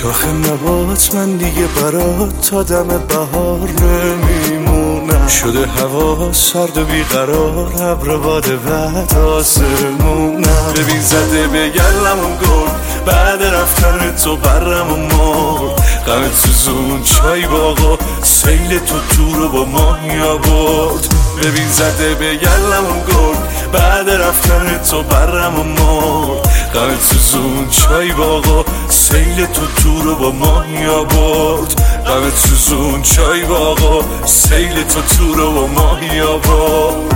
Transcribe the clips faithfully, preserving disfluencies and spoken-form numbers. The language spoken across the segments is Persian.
شاخ نبات من دیگه برات تا دم بهار نمیمونم. شده هوا سرد و بیقرار، ابر باد بعد آسمونم. ببین زده به گلمون گل، بعد رفتن تو برم و مرد. غم سوزون چای باغا، سیل تو تو رو با ماهی آورد. ببین زده به گلمون گل، بعد رفتن تو برم و مرد. غم سوزون چای باغا، سیل تو تو رو با ماهی آورد. غم سوزون چای باغا، سیل تو تو رو با ماهی آورد.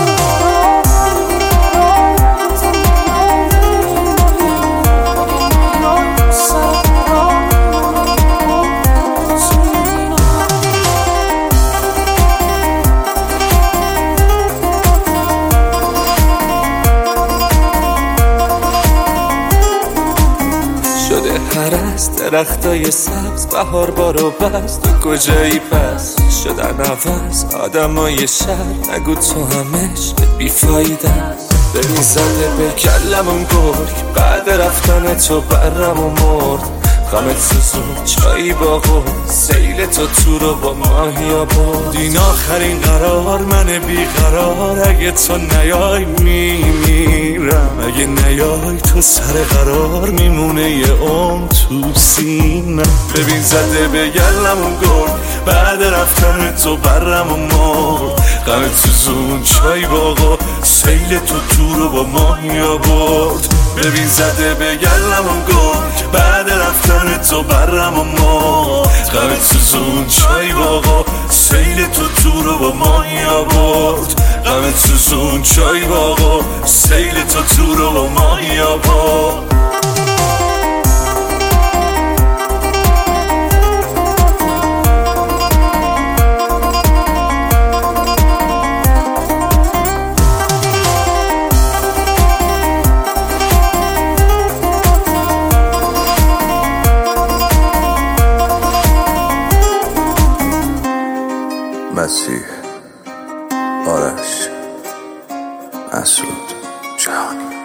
شده هرس درختای سبز، بهار بارو بست. تو کجایی پس شدن عوض آدمای شهر؟ نگو تو همش بیفایده است. ببین زده به کلمون گرگ، بعد رفتن تو برم و مرد. غمت سوزون چایی باغو، سیل تو تو رو با ماهی آورد. این آخرین قرار من بیقرار، اگه تو نیای میمیرم. اگه نیای تو سر قرار میمونه یه عمر تو سینم. ببین زده به گلمون گل، بعد رفتن تو برم و مرد. غمت سوزون چای باغا، سیل تو تو رو با ماهی آورد. ببین زده به گلمون گل، بعد رفتن تو برم و مرد. غمت سوزون چای باغا، سیل تو تو رو با ماهی آورد. غمت سوزون چای باغا، سیل تو تو رو با ماهی آورد. مسیح، آرش، مسعود، جهانی.